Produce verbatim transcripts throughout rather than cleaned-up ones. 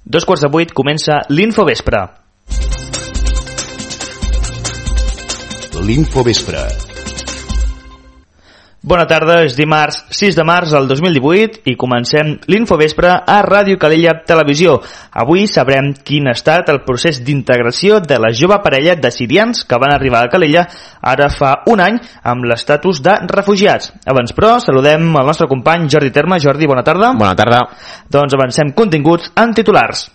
Dos quarts de vuit comença l'Infovespre. L'Infovespre. Bona tarda, és dimarts sis de març del dos mil divuit i comencem l'Infovespre a Ràdio Calella Televisió. Avui sabrem quin ha estat el procés d'integració de la jove parella de sirians que van arribar a Calella ara fa un any amb l'estatus de refugiats. Abans, però, saludem el nostre company Jordi Terme. Jordi, bona tarda. Bona tarda. Doncs avancem continguts en titulars.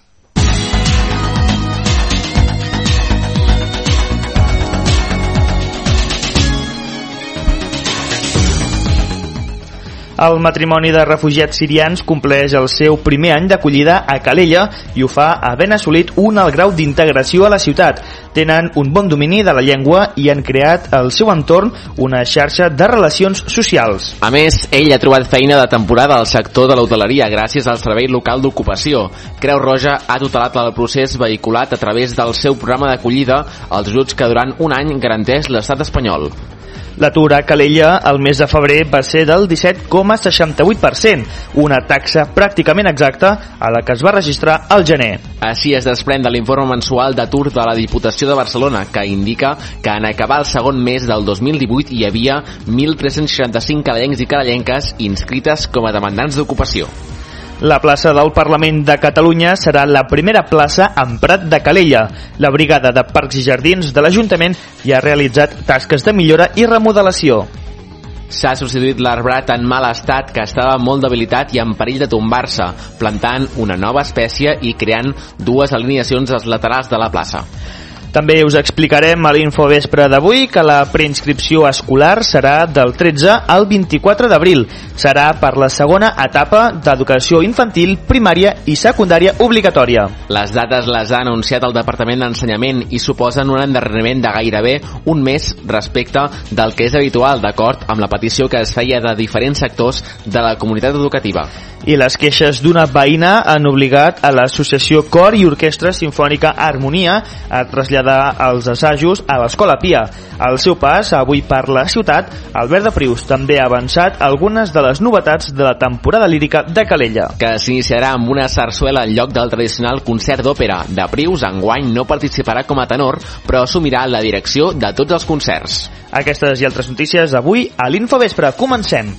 El matrimoni de refugiats sirians compleix el seu primer any d'acollida a Calella i ho fa havent assolit un alt grau d'integració a la ciutat. Tenen un bon domini de la llengua i han creat al seu entorn una xarxa de relacions socials. A més, ell ha trobat feina de temporada al sector de l'hoteleria gràcies al Servei Local d'Ocupació. Creu Roja ha tutelat el procés vehiculat a través del seu programa d'acollida als ajuts que durant un any garanteix l'estat espanyol. L'atur a Calella el mes de febrer va ser del disset coma seixanta-vuit per cent, una taxa pràcticament exacta a la que es va registrar al gener. Així es desprèn de l'informe mensual d'atur de la Diputació de Barcelona, que indica que en acabar el segon mes del dos mil divuit hi havia mil tres-cents seixanta-cinc calellencs i calellenques inscrites com a demandants d'ocupació. La plaça del Parlament de Catalunya serà la primera plaça en Prat de Calella. La brigada de Parcs i Jardins de l'Ajuntament ja ha realitzat tasques de millora i remodelació. S'ha substituït l'arbrat en mal estat que estava molt debilitat i en perill de tombar-se, plantant una nova espècie i creant dues alineacions als laterals de la plaça. També us explicarem a l'Infovespre d'avui que la preinscripció escolar serà del tretze al vint-i-quatre d'abril. Serà per la segona etapa d'educació infantil, primària i secundària obligatòria. Les dates les ha anunciat el Departament d'Ensenyament i suposen un endarreriment de gairebé un mes respecte del que és habitual, d'acord amb la petició que es feia de diferents sectors de la comunitat educativa. I les queixes d'una veïna han obligat a l'Associació Cor i Orquestra Simfònica Harmonia a traslladar els assajos a l'Escola Pia. Al seu pas avui per la ciutat, Albert de Prius també ha avançat algunes de les novetats de la temporada lírica de Calella. Que s'iniciarà amb una sarsuela en lloc del tradicional concert d'òpera. De Prius enguany no participarà com a tenor, però assumirà la direcció de tots els concerts. Aquestes i altres notícies avui a l'Infovespre. Comencem!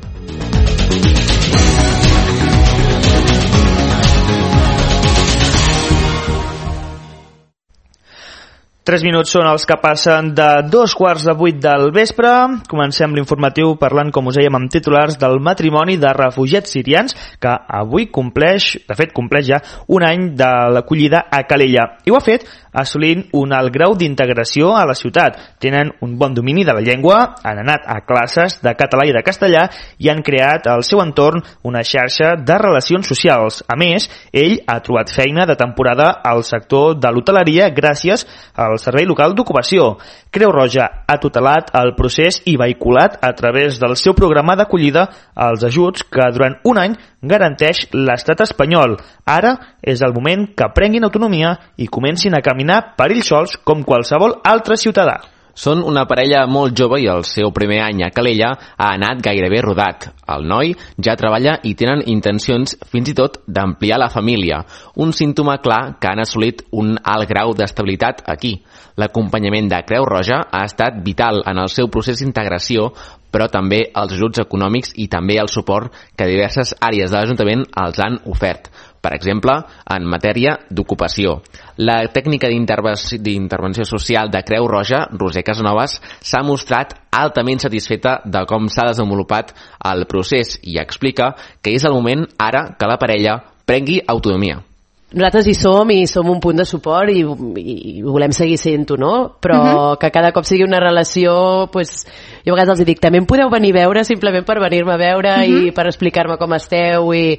Tres minuts són els que passen de dos quarts de vuit del vespre. Comencem l'informatiu parlant, com us dèiem, amb titulars del matrimoni de refugiats sirians que avui compleix, de fet compleix ja un any de l'acollida a Calella. I ho ha fet assolint un alt grau d'integració a la ciutat. Tenen un bon domini de la llengua, han anat a classes de català i de castellà i han creat al seu entorn una xarxa de relacions socials. A més, ell ha trobat feina de temporada al sector de l'hoteleria gràcies al Servei Local d'Ocupació. Creu Roja ha tutelat el procés i vehiculat a través del seu programa d'acollida els ajuts que durant un any garanteix l'estat espanyol. Ara és el moment que prenguin autonomia i comencin a caminar per ells sols com qualsevol altre ciutadà. Són una parella molt jove i el seu primer any a Calella ha anat gairebé rodat. El noi ja treballa i tenen intencions fins i tot d'ampliar la família. Un símptoma clar que han assolit un alt grau d'estabilitat aquí. L'acompanyament de Creu Roja ha estat vital en el seu procés d'integració, però també els ajuts econòmics i també el suport que diverses àrees de l'Ajuntament els han ofert. Per exemple, en matèria d'ocupació. La tècnica d'intervenció social de Creu Roja, Roser Casanovas, s'ha mostrat altament satisfeta de com s'ha desenvolupat el procés i explica que és el moment ara que la parella prengui autonomia. Nosaltres hi som i som un punt de suport i, i volem seguir sent-ho, no? Però uh-huh. que cada cop sigui una relació, pues, jo a vegades els dic, també em podeu venir a veure simplement per venir-me a veure uh-huh. i per explicar-me com esteu i,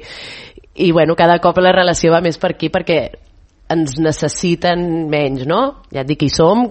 i bueno, cada cop la relació va més per aquí perquè ens necessiten menys, no? Ja et dic, hi som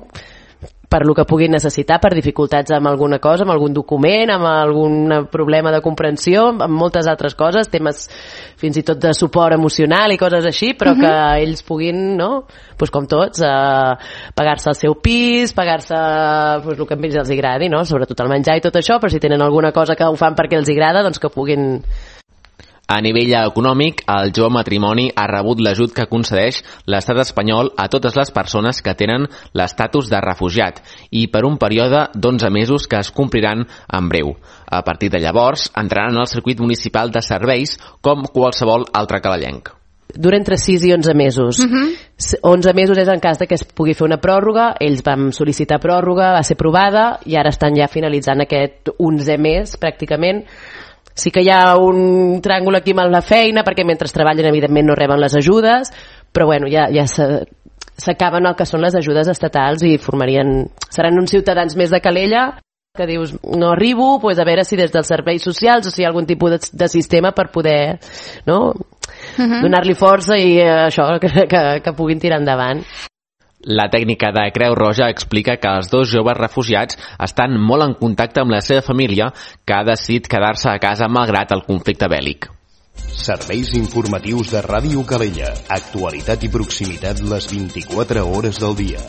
per lo que puguin necessitar, per dificultats amb alguna cosa, amb algun document, amb algun problema de comprensió, amb moltes altres coses, temes fins i tot de suport emocional i coses així, però uh-huh. que ells puguin, no? Pues com tots, eh, pagar-se el seu pis, pagar-se pues, el que a ells els agradi, no? Sobretot el menjar i tot això, però si tenen alguna cosa que ho fan perquè els agrada, doncs que puguin... A nivell econòmic, el jove matrimoni ha rebut l'ajut que concedeix l'estat espanyol a totes les persones que tenen l'estatus de refugiat i per un període d'onze mesos que es compliran en breu. A partir de llavors, entraran al circuit municipal de serveis com qualsevol altre calellenc. Dura entre sis i onze mesos. Uh-huh. onze mesos és en cas de que es pugui fer una pròrroga, ells vam sol·licitar pròrroga, va ser aprovada i ara estan ja finalitzant aquest onzè mes pràcticament. Sí que hi ha un tràngol aquí amb la feina perquè mentre treballen evidentment no reben les ajudes, però bueno, ja, ja s'acaben el que són les ajudes estatals i formarien, seran uns ciutadans més de Calella que dius, no arribo, pues a veure si des dels serveis socials o si hi ha algun tipus de, de sistema per poder, no? Uh-huh. Donar-li força i eh, això, que, que, que puguin tirar endavant. La tècnica de Creu Roja explica que els dos joves refugiats estan molt en contacte amb la seva família, que ha decidit quedar-se a casa malgrat el conflicte bèl·lic. Serveis informatius de Ràdio Calella. Actualitat i proximitat les vint-i-quatre hores del dia.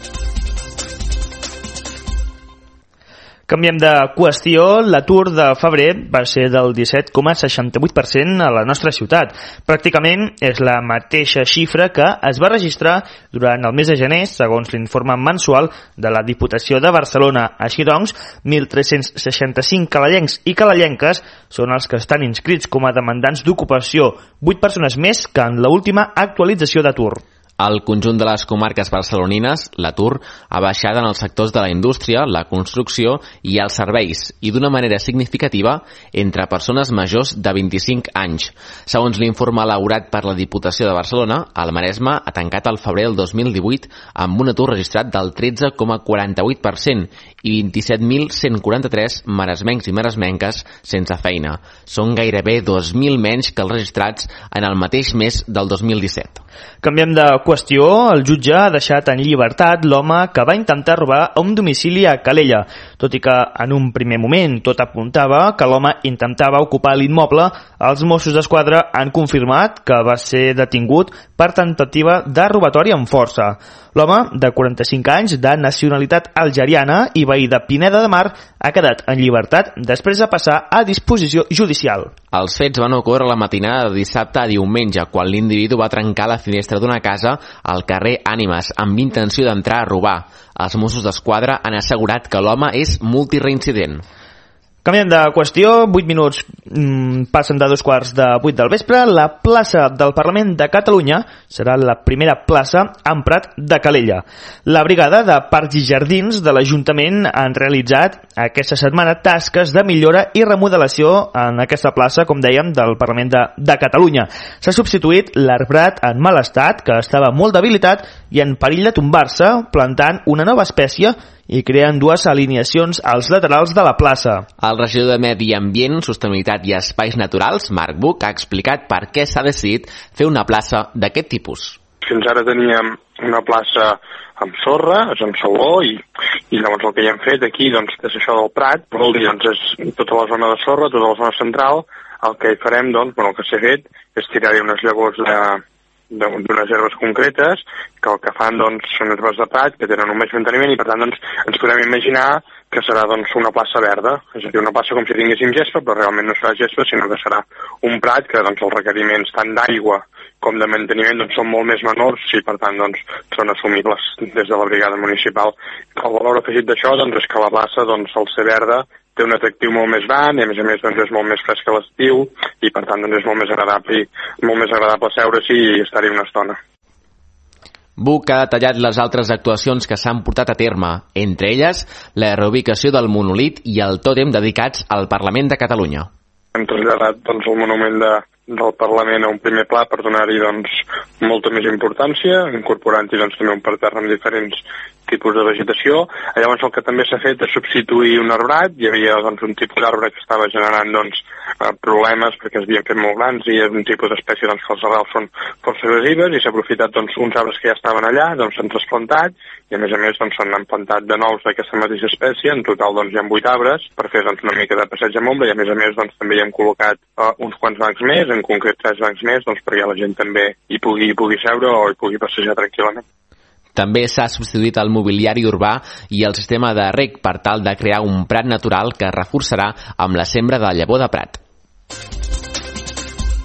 Canviem de qüestió. L'atur de febrer va ser del disset coma seixanta-vuit per cent a la nostra ciutat. Pràcticament és la mateixa xifra que es va registrar durant el mes de gener, segons l'informe mensual de la Diputació de Barcelona. Així doncs, mil tres-cents seixanta-cinc calellencs i calellenques són els que estan inscrits com a demandants d'ocupació, vuit persones més que en l'última actualització d'atur. Al conjunt de les comarques barcelonines, l'atur ha baixat en els sectors de la indústria, la construcció i els serveis, i d'una manera significativa entre persones majors de vint-i-cinc anys. Segons l'informe elaborat per la Diputació de Barcelona, el Maresme ha tancat el febrer del dos mil divuit amb un atur registrat del tretze coma quaranta-vuit per cent i vint-i-set mil cent quaranta-tres maresmencs i maresmenques sense feina. Són gairebé dos mil menys que els registrats en el mateix mes del dos mil disset. Canviem de qüestió. El jutge ha deixat en llibertat l'home que va intentar robar a un domicili a Calella. Tot i que en un primer moment tot apuntava que l'home intentava ocupar l'immoble, els Mossos d'Esquadra han confirmat que va ser detingut per tentativa de robatori amb força. L'home, de quaranta-cinc anys, de nacionalitat algeriana i veí de Pineda de Mar, ha quedat en llibertat després de passar a disposició judicial. Els fets van ocórrer la matinada de dissabte a diumenge, quan l'individu va trencar la finestra d'una casa al carrer Ànimes amb intenció d'entrar a robar. Els Mossos d'Esquadra han assegurat que l'home és multireincident. Canviem de qüestió, vuit minuts mmm, passen de dos quarts de vuit del vespre. La plaça del Parlament de Catalunya serà la primera plaça en Prat de Calella. La brigada de Parcs i Jardins de l'Ajuntament han realitzat aquesta setmana tasques de millora i remodelació en aquesta plaça, com dèiem, del Parlament de, de Catalunya. S'ha substituït l'arbrat en mal estat, que estava molt debilitat i en perill de tombar-se, plantant una nova espècie i creen dues alineacions als laterals de la plaça. El regidor de Medi Ambient, Sostenibilitat i Espais Naturals, Marc Buch, ha explicat per què s'ha decidit fer una plaça d'aquest tipus. Fins ara teníem una plaça amb sorra, és amb sauló, i, i llavors el que hi hem fet aquí doncs, és això del Prat, vol dir, doncs, és tota la zona de sorra, tota la zona central. El que hi farem, doncs, bueno, el que s'ha fet és tirar-hi unes llavors de d'unes herbes concretes, que el que fan doncs, són herbes de prat, que tenen un més manteniment, i per tant doncs, ens podem imaginar que serà doncs, una plaça verda, és a dir, una plaça com si tinguéssim gespa, però realment no serà gespa, sinó que serà un prat que doncs, els requeriments tant d'aigua com de manteniment doncs, són molt més menors i per tant doncs, són assumibles des de la brigada municipal. El valor afegit d'això doncs, és que la plaça, doncs, al ser verda, té un atractiu molt més gran i a més a més doncs, és molt més fresc a l'estiu i per tant doncs, és molt més agradable, molt més agradable seure-s'hi i estar-hi una estona. Buch ha detallat les altres actuacions que s'han portat a terme, entre elles la reubicació del monolit i el tòtem dedicats al Parlament de Catalunya. Hem traslladat doncs, el monument de, del Parlament a un primer pla per donar-hi doncs, molta més importància, incorporant-hi doncs, també un parterre amb diferents tipus de vegetació. Llavors el que també s'ha fet és substituir un arbrat. Hi havia doncs, un tipus d'arbre que estava generant doncs, problemes perquè es havien fet molt grans i és un tipus d'espècie doncs, que els arrels són força agressives i s'ha aprofitat doncs, uns arbres que ja estaven allà, doncs s'han trasplantat i a més a més doncs, s'han plantat de nous d'aquesta mateixa espècie. En total doncs, hi ha vuit arbres per fer doncs, una mica de passeig amb ombra i a més a més doncs, també hi hem col·locat uh, uns quants bancs més, en concret tres bancs més, doncs, perquè la gent també hi pugui, hi pugui seure o hi pugui passejar tranquil·lament. També s'ha substituït el mobiliari urbà i el sistema de reg per tal de crear un prat natural que es reforçarà amb la sembra de llavor de prat.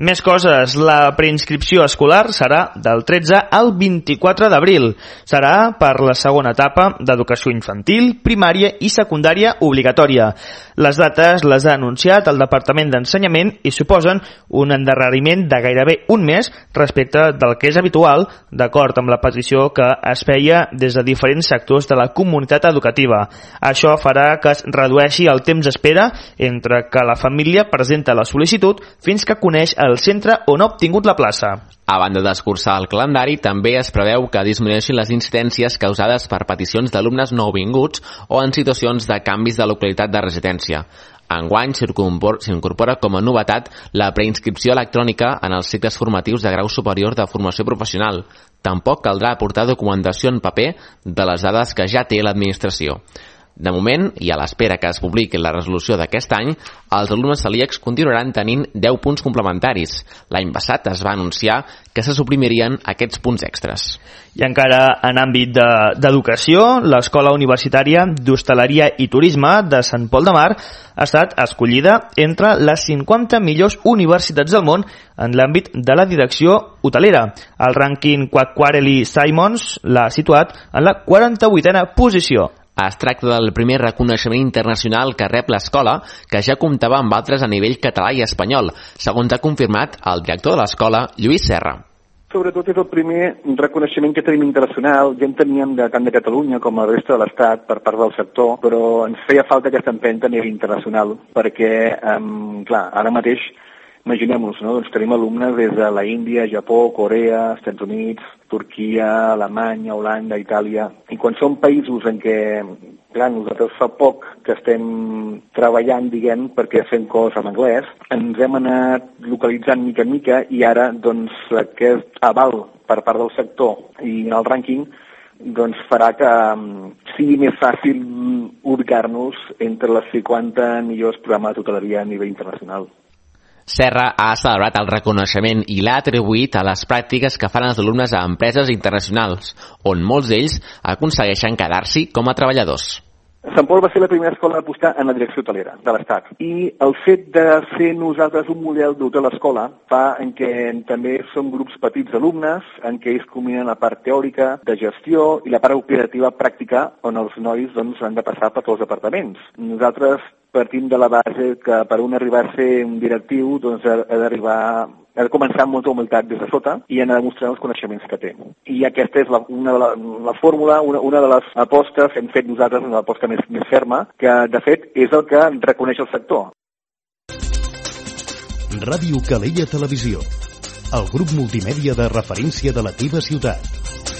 Més coses. La preinscripció escolar serà del tretze al vint-i-quatre d'abril. Serà per la segona etapa d'educació infantil, primària i secundària obligatòria. Les dates les ha anunciat el Departament d'Ensenyament i suposen un endarreriment de gairebé un mes respecte del que és habitual, d'acord amb la petició que es feia des de diferents sectors de la comunitat educativa. Això farà que es redueixi el temps d'espera entre que la família presenta la sol·licitud fins que coneix el centre on ha obtingut la plaça. A banda d'escurçar el calendari, també es preveu que disminueixin les incidències causades per peticions d'alumnes nouvinguts o en situacions de canvis de localitat de residència. Enguany s'incorpora com a novetat la preinscripció electrònica en els cicles formatius de grau superior de formació professional. Tampoc caldrà aportar documentació en paper de les dades que ja té l'administració. De moment, i a l'espera que es publiqui la resolució d'aquest any, els alumnes celíacs continuaran tenint deu punts complementaris. L'any passat es va anunciar que se suprimirien aquests punts extras. I encara en àmbit d'educació, de, l'Escola Universitària d'Hostaleria i Turisme de Sant Pol de Mar ha estat escollida entre les cinquanta millors universitats del món en l'àmbit de la direcció hotelera. El rànquing Quacquarelli Simons l'ha situat en la quaranta-vuitena posició. Es tracta del primer reconeixement internacional que rep l'escola, que ja comptava amb altres a nivell català i espanyol, segons ha confirmat el director de l'escola, Lluís Serra. Sobretot és el primer reconeixement que tenim internacional. Ja en teníem de, tant de Catalunya com la resta de l'Estat per part del sector, però ens feia falta aquesta empenta a nivell internacional, perquè, um, clar, ara mateix, imaginem-nos, no? Doncs tenim alumnes des de la Índia, Japó, Corea, Estats Units, Turquia, Alemanya, Holanda, Itàlia. I quan són països en què, clar, nosaltres fa poc que estem treballant, diguem, perquè fem coses en anglès, ens hem anat localitzant mica en mica i ara, doncs, aquest aval per part del sector i el rànquing doncs farà que sigui més fàcil ubicar-nos entre les cinquanta millors programes d'hoteleria a nivell internacional. Serra ha celebrat el reconeixement i l'ha atribuït a les pràctiques que fan els alumnes a empreses internacionals, on molts d'ells aconsegueixen quedar-s'hi com a treballadors. Sant Pol va ser la primera escola a apostar en la direcció hotelera de l'Estat. I el fet de ser nosaltres un model d'hotel escola fa en què també som grups petits d'alumnes, en què ells combinen la part teòrica de gestió i la part operativa pràctica, on els nois doncs, han de passar per tots els departaments. Nosaltres partim de la base que per un arribar a ser un directiu doncs, ha, ha d'arribar ha de començar amb molta humilitat des de sota i ha de demostrar els coneixements que té. I aquesta és la, una de la, la fórmula, una, una de les apostes que hem fet nosaltres, una aposta més, més ferma, que de fet és el que reconeix el sector. Ràdio Calella Televisió, el grup multimèdia de referència de la teva ciutat.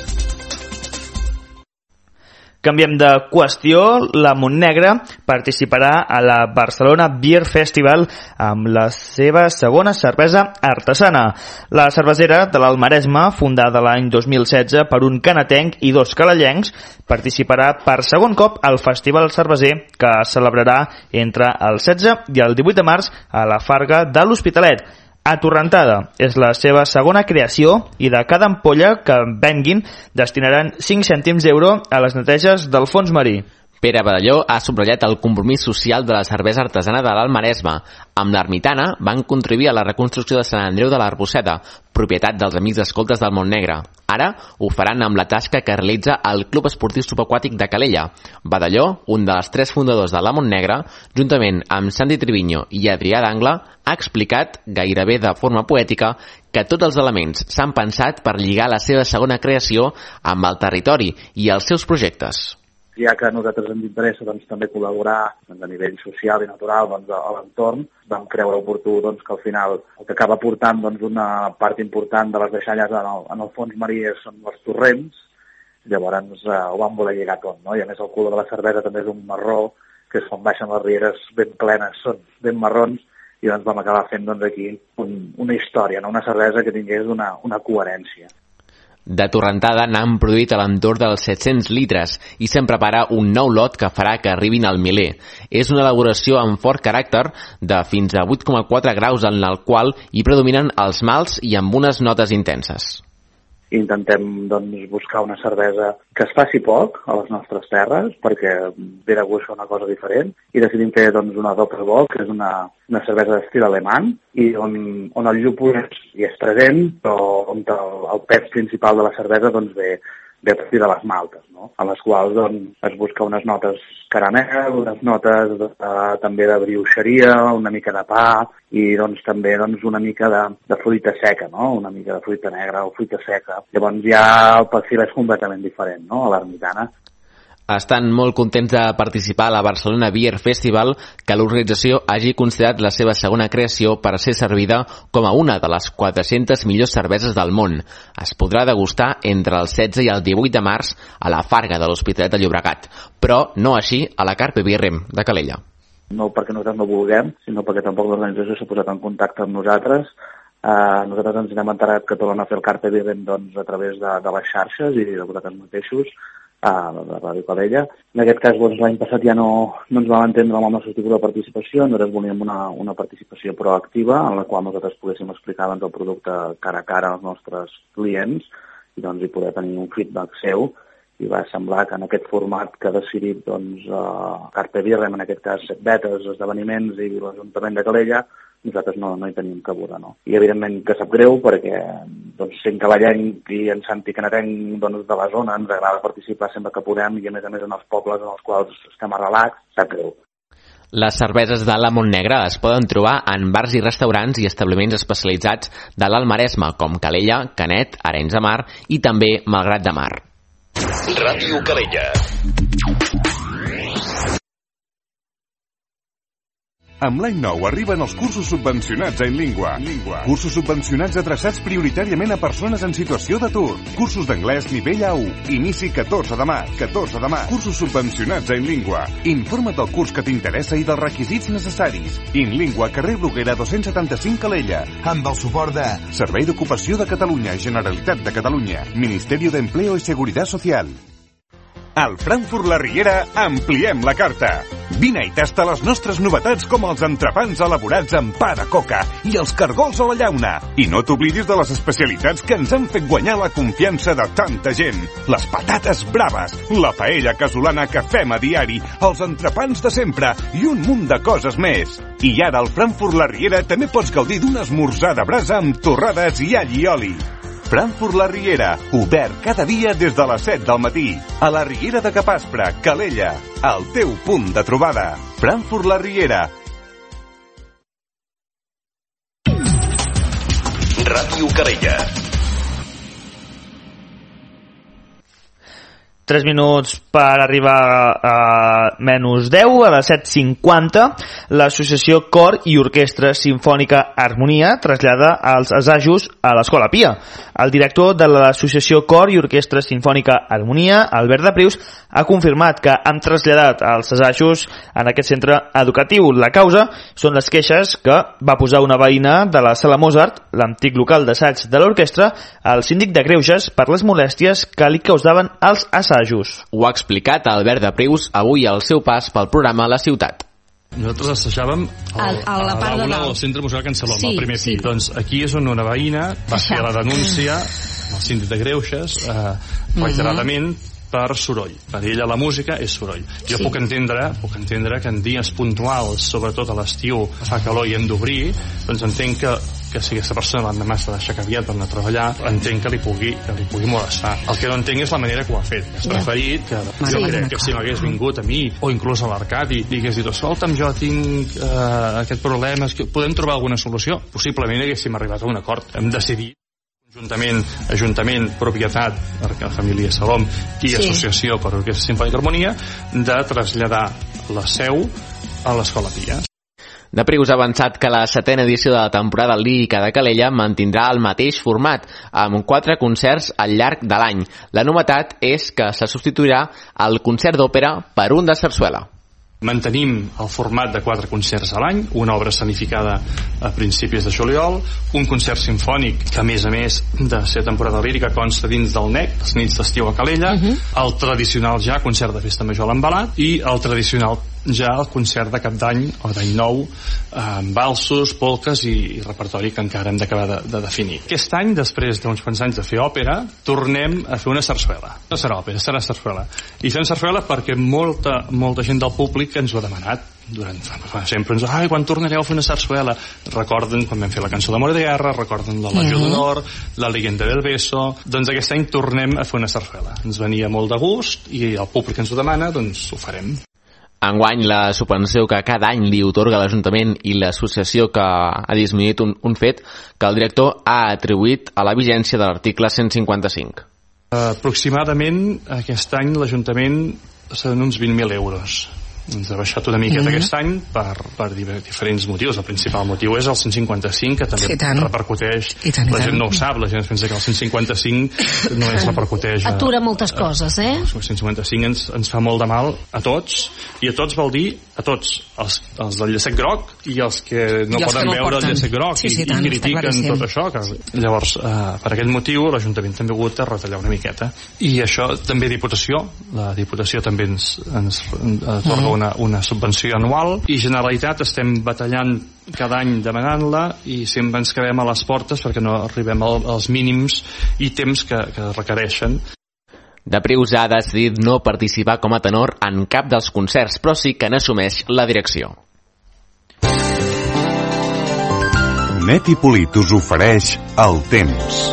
Canviem de qüestió. La Montnegra participarà a la Barcelona Beer Festival amb la seva segona cervesa artesana. La cervesera de l'Alt Maresme, fundada l'any dos mil setze per un canatenc i dos calellencs, participarà per segon cop al Festival Cerveser, que es celebrarà entre el setze i el divuit de març a la Farga de l'Hospitalet. Atorrentada és la seva segona creació i de cada ampolla que venguin destinaran cinc cèntims d'euro a les neteges del fons marí. Pere Badalló ha subratllat el compromís social de la cervesa artesana de l'Alt Maresme. Amb l'Ermitana van contribuir a la reconstrucció de Sant Andreu de l'Arbosseta, propietat dels Amics Escoltes del Montnegre. Ara ho faran amb la tasca que realitza el Club Esportiu Subaquàtic de Calella. Badalló, un dels tres fundadors de la Montnegra, juntament amb Santi Triviño i Adrià d'Angle, ha explicat, gairebé de forma poètica, que tots els elements s'han pensat per lligar la seva segona creació amb el territori i els seus projectes. Ja que a nosaltres ens interessa doncs, també col·laborar doncs, a nivell social i natural doncs, a l'entorn, vam creure oportú doncs, que al final el que acaba portant doncs, una part important de les deixalles en el, en el fons marí són els torrents, llavors eh, ho vam voler lligar tot, no? I a més el color de la cervesa també és un marró, que és quan baixen les rieres ben plenes, són ben marrons, i doncs vam acabar fent doncs, aquí un, una història, no? Una cervesa que tingués una, una coherència. De torrentada n'han produït a l'entorn dels set-cents litres i se'n prepara un nou lot que farà que arribin al miler. És una elaboració amb fort caràcter de fins a vuit coma quatre graus en el qual hi predominen els mals i amb unes notes intenses. i intentem doncs, buscar una cervesa que es faci poc a les nostres terres, perquè ve de gust una cosa diferent, i decidim fer doncs, una Doppelbock, que és una, una cervesa d'estil alemany, i on, on el llúpol és, hi és present, però on el, el pes principal de la cervesa doncs, ve, ve a partir de les maltes, no? A les quals doncs, es busca unes notes caramel, unes notes de, també de brioixeria, una mica de pa i doncs, també doncs, una mica de, de fruita seca, no? Una mica de fruita negra o fruita seca. Llavors ja el perfil és completament diferent, no? A l'ermitana. Estan molt contents de participar a la Barcelona Beer Festival, que l'organització hagi considerat la seva segona creació per ser servida com a una de les quatre-centes millors cerveses del món. Es podrà degustar entre el setze i el divuit de març a la Farga de l'Hospitalet de Llobregat, però no així a la Carpe Birrem de Calella. No perquè nosaltres no vulguem, sinó perquè tampoc l'organització s'ha posat en contacte amb nosaltres. Uh, nosaltres ens n'hem enterat que tornen a fer el Carpe Birrem doncs, a través de, de les xarxes i de vosaltres mateixos, a la Ràdio Calella. En aquest cas, doncs, l'any passat ja no, no ens vam entendre amb el nostre tipus de participació, nosaltres volíem una, una participació proactiva en la qual nosaltres poguéssim explicar doncs, el producte cara a cara als nostres clients i, doncs, i poder tenir un feedback seu, i va semblar que en aquest format que ha decidit doncs, uh, Carpe Birrem, en aquest cas Betes, esdeveniments i l'Ajuntament de Calella, nosaltres no, no hi tenim cabuda, no. I evidentment que sap greu perquè doncs, sent cavallenc i en Santi Canarenc doncs, de la zona ens agrada participar sempre que podem i a més a més en els pobles en els quals estem arrelats, sap greu. Les cerveses de la Montnegra es poden trobar en bars i restaurants i establiments especialitzats de l'Alt Maresme, com Calella, Canet, Arenys de Mar i també Malgrat de Mar. Ràdio Calella. Amb l'any nou arriben els cursos subvencionats a InLingua. Cursos subvencionats adreçats prioritàriament a persones en situació d'atur. Cursos d'anglès nivell A u. Inici catorze de març. catorze de març. Cursos subvencionats a InLingua. Informa't del curs que t'interessa i dels requisits necessaris. InLingua, carrer Bruguera dos-cents setanta-cinc Calella. Amb el suport de Servei d'Ocupació de Catalunya, Generalitat de Catalunya, Ministerio de Empleo y Seguridad Social. Al Frankfurt La Riera ampliem la carta. Vine i tasta les nostres novetats com els entrepans elaborats amb pa de coca i els cargols a la llauna. I no t'oblidis de les especialitats que ens han fet guanyar la confiança de tanta gent. Les patates braves, la paella casolana que fem a diari, els entrepans de sempre i un munt de coses més. I ara al Frankfurt La Riera també pots gaudir d'un esmorzar de brasa amb torrades i all i oli. Frankfurt La Riera, obert cada dia des de les set del matí. A la Riera de Capaspre, Calella, el teu punt de trobada. Frankfurt La Riera. Ràdio Calella. tres minuts per arribar a menys deu, a les set cinquanta, l'associació Cor i Orquestra Simfònica Harmonia trasllada els assajos a l'Escola Pia. El director de l'associació Cor i Orquestra Simfònica Harmonia, Albert de Prius, ha confirmat que han traslladat els assajos en aquest centre educatiu. La causa són les queixes que va posar una veïna de la Sala Mozart, l'antic local d'assaig de l'orquestra, al síndic de Greuges per les molèsties que li causaven els assajos. Ho ha explicat Albert de Prius avui al seu pas pel programa La Ciutat. Nosaltres assajàvem al, a la part de dalt del centre musical Can Salom, sí, al primer sí. pis. Doncs aquí és on una veïna va fer la denúncia al síndic de Greuges eh, reiteradament uh -huh. per soroll. Per ella la música és soroll. Jo sí. puc entendre puc entendre que en dies puntuals, sobretot a l'estiu, fa calor i hem d'obrir, doncs entenc que que si aquesta persona l'endemà s'ha d'aixecar aviat per anar a treballar, entenc que li pugui, que li pugui molestar. El que no entenc és la manera que ho ha fet. És preferit que jo sí, crec que si m'hagués vingut a mi, o inclús a l'Arcadi, i hagués dit, escolta'm, jo tinc uh, aquest problema, és que podem trobar alguna solució? Possiblement haguéssim arribat a un acord. Hem decidit Ajuntament, Ajuntament, propietat, perquè la família Salom, i sí. Associació per Orquestra Simfònica Harmonia, de traslladar la seu a l'Escola Pia. De Prius ha avançat que la setena edició de la temporada lírica de Calella mantindrà el mateix format, amb quatre concerts al llarg de l'any. La novetat és que se substituirà el concert d'òpera per un de sarsuela. Mantenim el format de quatre concerts a l'any, una obra escenificada a principis de juliol, un concert sinfònic que a més a més de ser temporada lírica consta dins del N E C, les nits d'estiu a Calella, uh-huh. el tradicional ja concert de festa major a l'Embalat i el tradicional ja el concert de cap d'any o d'any nou, amb valsos, polques i, i repertori que encara hem d'acabar de, de definir. Aquest any, després d'uns quants anys de fer òpera, tornem a fer una sarsuela. No serà òpera, serà sarsuela. I fem sarsuela perquè molta, molta gent del públic ens ho ha demanat. Durant, sempre ens ai, quan tornareu a fer una sarsuela? Recorden quan vam fer la cançó d'Amor i de Guerra, recorden la Legió mm-hmm. d'Honor, la Leyenda del Beso. Doncs aquest any tornem a fer una sarsuela. Ens venia molt de gust i el públic ens ho demana, doncs ho farem. Enguany, la subvenció que cada any li otorga l'Ajuntament i l'associació que ha disminuït un, un fet que el director ha atribuït a la vigència de l'article cent cinquanta-cinc. Aproximadament aquest any l'Ajuntament seran uns vint mil euros. Ens ha baixat una miqueta mm-hmm. aquest any per, per diferents motius. El principal motiu és el cent cinquanta-cinc, que també sí, repercuteix. I tant, i tant. La gent no ho sap, la gent es pensa que el cent cinquanta-cinc no es repercuteix. Atura moltes coses, eh? El cent cinquanta-cinc ens, ens fa molt de mal a tots, i a tots vol dir a tots, els, els del llacet groc i els que no I poden que no veure el llacet groc sí, sí, i, tant, i critiquen tot això. Que... Llavors, eh, per aquest motiu, l'Ajuntament també ha hagut de retallar una miqueta. I això també Diputació, la Diputació també ens, ens atorga una, una subvenció anual, i Generalitat estem batallant cada any demanant-la i sempre ens quedem a les portes perquè no arribem als mínims i temps que, que requereixen. De Prius ha decidit no participar com a tenor en cap dels concerts, però sí que n'assumeix la direcció. Net i Polit us ofereix el temps.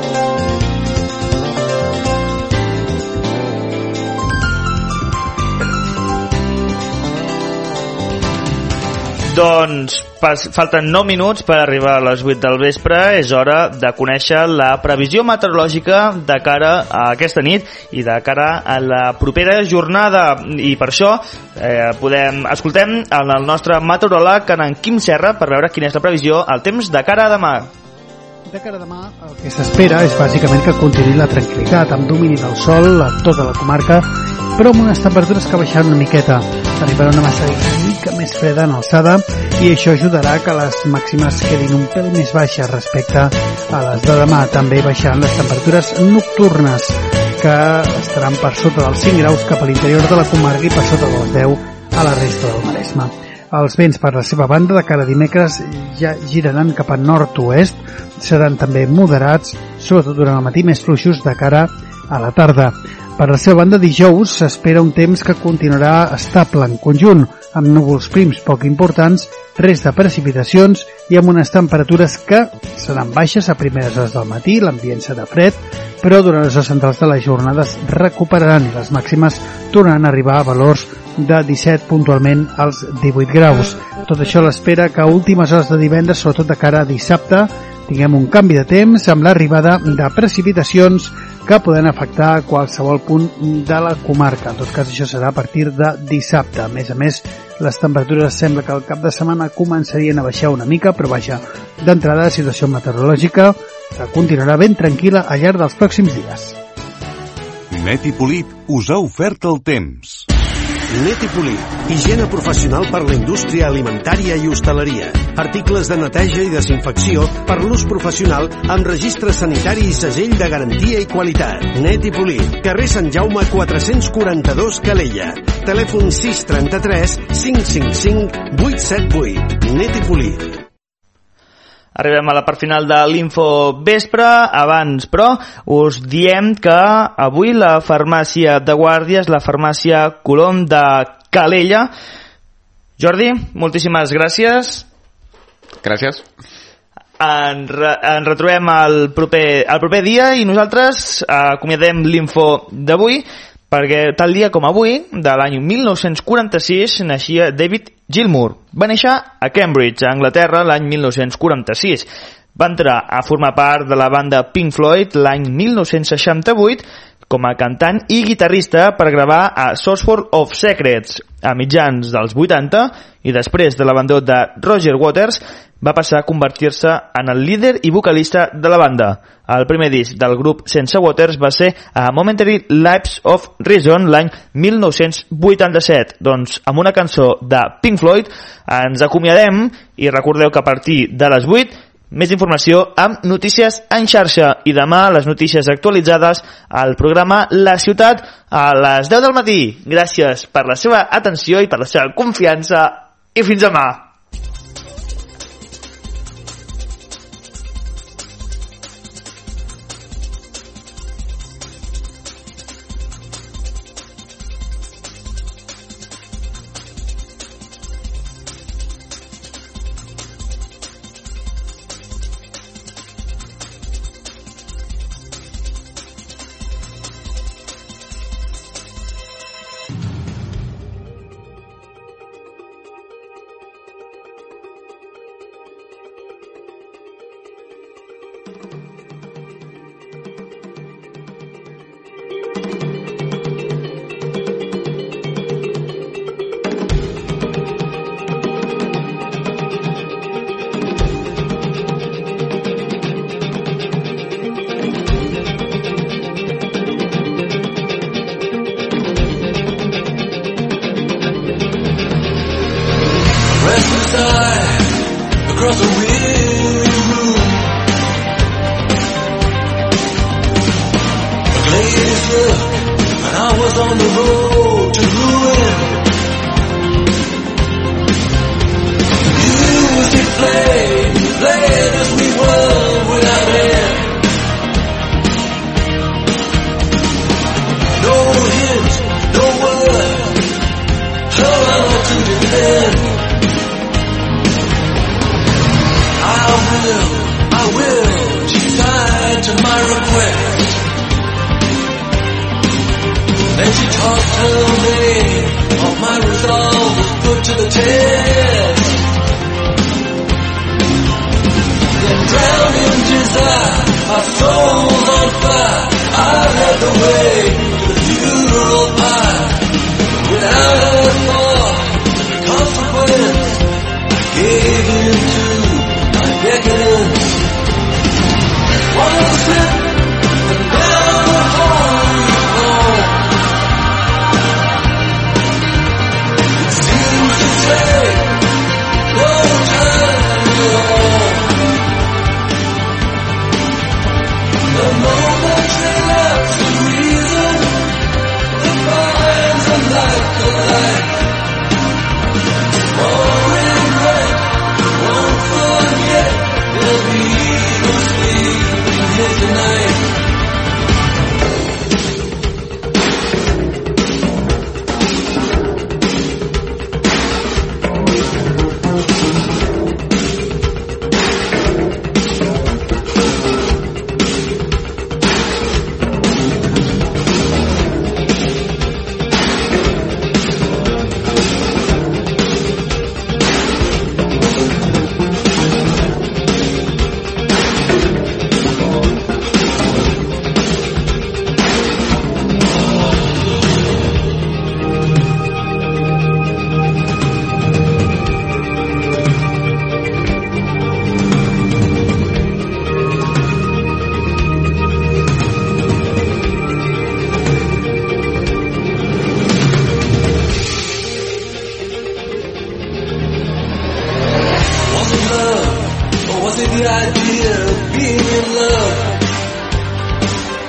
Doncs pas, falten nou minuts per arribar a les vuit del vespre. És hora de conèixer la previsió meteorològica de cara a aquesta nit i de cara a la propera jornada. I per això eh, podem escoltem el nostre meteoròleg, en Quim Serra, per veure quina és la previsió, el temps de cara a demà. De cara a demà, el que s'espera és bàsicament que continuï la tranquil·litat, amb domini del sol a tota la comarca, però amb unes temperatures que baixaran una miqueta. Arribarà una massa una mica més freda en alçada i això ajudarà que les màximes quedin un pèl més baixes respecte a les de demà. També baixaran les temperatures nocturnes, que estaran per sota dels cinc graus cap a l'interior de la comarca i per sota dels deu a la resta del Maresme. Els vents, per la seva banda, de cara a dimecres ja giraran cap a nord-oest, seran també moderats, sobretot durant el matí, més fluixos de cara a la tarda. Per la seva banda, dijous s'espera un temps que continuarà estable en conjunt, amb núvols prims poc importants, res de precipitacions i amb unes temperatures que seran baixes a primeres hores del matí, l'ambient serà fred, però durant les hores centrals de les jornades recuperaran i les màximes tornaran a arribar a valors de disset, puntualment als divuit graus. Tot això l'espera que a últimes hores de divendres, sobretot de cara a dissabte, tinguem un canvi de temps amb l'arribada de precipitacions que poden afectar qualsevol punt de la comarca. En tot cas, això serà a partir de dissabte. A més a més, les temperatures sembla que al cap de setmana començarien a baixar una mica, però vaja, d'entrada, situació meteorològica que continuarà ben tranquil·la al llarg dels pròxims dies. Net i Polit us ha ofert el temps. Net i Polit, higiene professional per la indústria alimentària i hostaleria. Articles de neteja i desinfecció per l'ús professional amb registre sanitari i segell de garantia i qualitat. Net i Polit, carrer Sant Jaume quatre-cents quaranta-dos, Calella. Telèfon sis trenta-tres cinc cinc cinc vuit set vuit. Net i Polit. Arribem a la part final de l'Info Vespre. Abans, però, us diem que avui la farmàcia de Guàrdia és la farmàcia Colom de Calella. Jordi, moltíssimes gràcies. Gràcies. En, re, en retrobem el proper, el proper dia i nosaltres acomiadem l'Info d'avui, perquè tal dia com avui, de l'any mil nou-cents quaranta-sis, naixia David Gilmour. Va néixer a Cambridge, a Anglaterra, l'any mil nou-cents quaranta-sis. Va entrar a formar part de la banda Pink Floyd l'any mil nou-cents seixanta-vuit com a cantant i guitarrista per gravar a Source of Secrets a mitjans dels vuitanta, i després de l'abandó de Roger Waters va passar a convertir-se en el líder i vocalista de la banda. El primer disc del grup sense Waters va ser a Momentary Lapse of Reason l'any mil nou-cents vuitanta-set. Doncs amb una cançó de Pink Floyd ens acomiadem, i recordeu que a partir de les vuit Més informació amb Notícies en xarxa i demà les notícies actualitzades al programa La Ciutat a les deu del matí. Gràcies per la seva atenció i per la seva confiança i fins demà.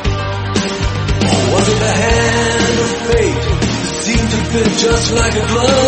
Just like a glove.